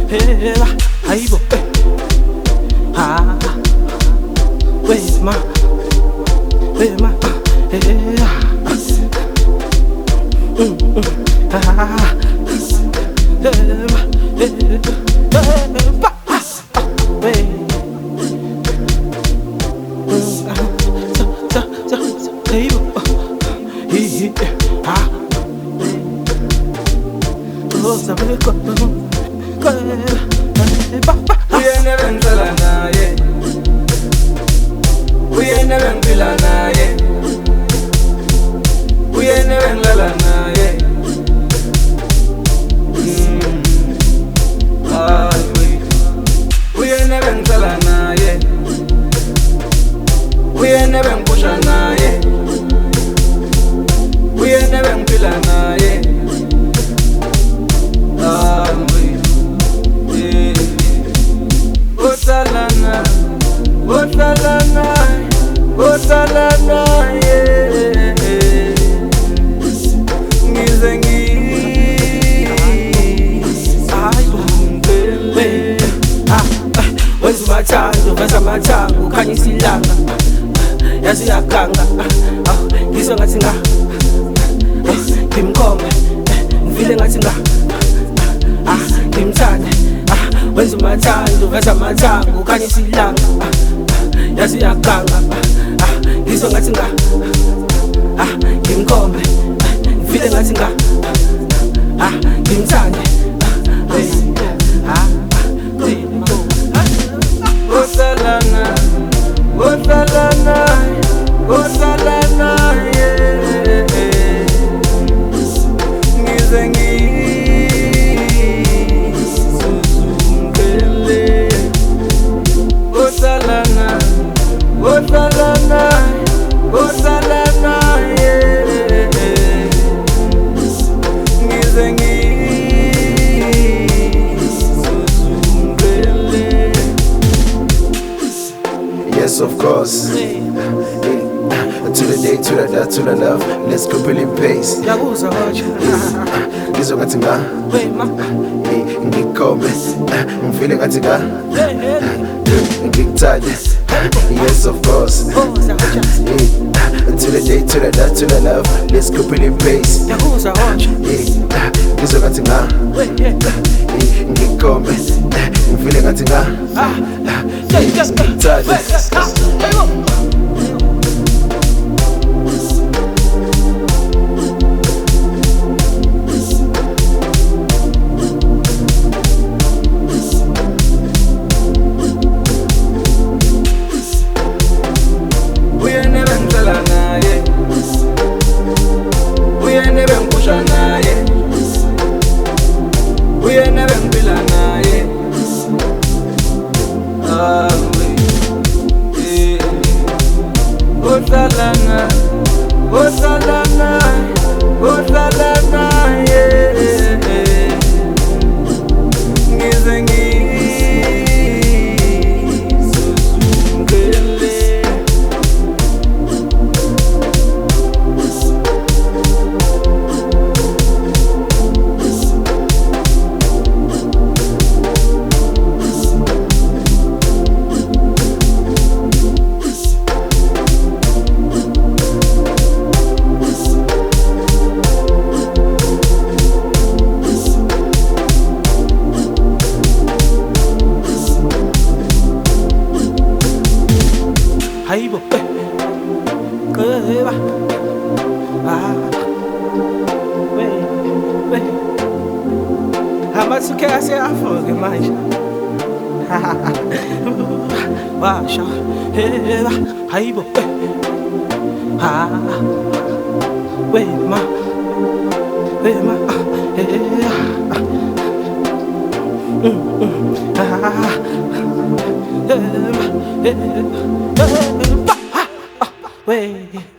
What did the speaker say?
Aibo, wait ma, mathango khanya isilanga yazi yakanga ngizwe ngathi ngimkhombe ngivile ngathi ngimthande wenza umathando veza mathango khanya isilanga yazi yakanga ngizwe ngathi ngimkhombe ngivile ngathi ngimthande Osalana, Osalana, Osalana, yeah. Ngizengi susungele. Osalana, Osalana, Osalana, yeah. Ngizengi yes, of course. To the day, to the dot, to the love. Let's go really pace. Ngizwe ngathi ngikhombe ngifile ngathi ngikuthande. Yes, of course. To the day, to the dot, to the love. Let's go really pace. Ngizwe ngathi ngikhombe ngifile ngathi ngikuthande. Osalana, Osalana, Osalana, yeah. Ngizengi susungele. Aibo, keba, amathuke aseyafoke manje. Washa, heba, aibo, wema, wema,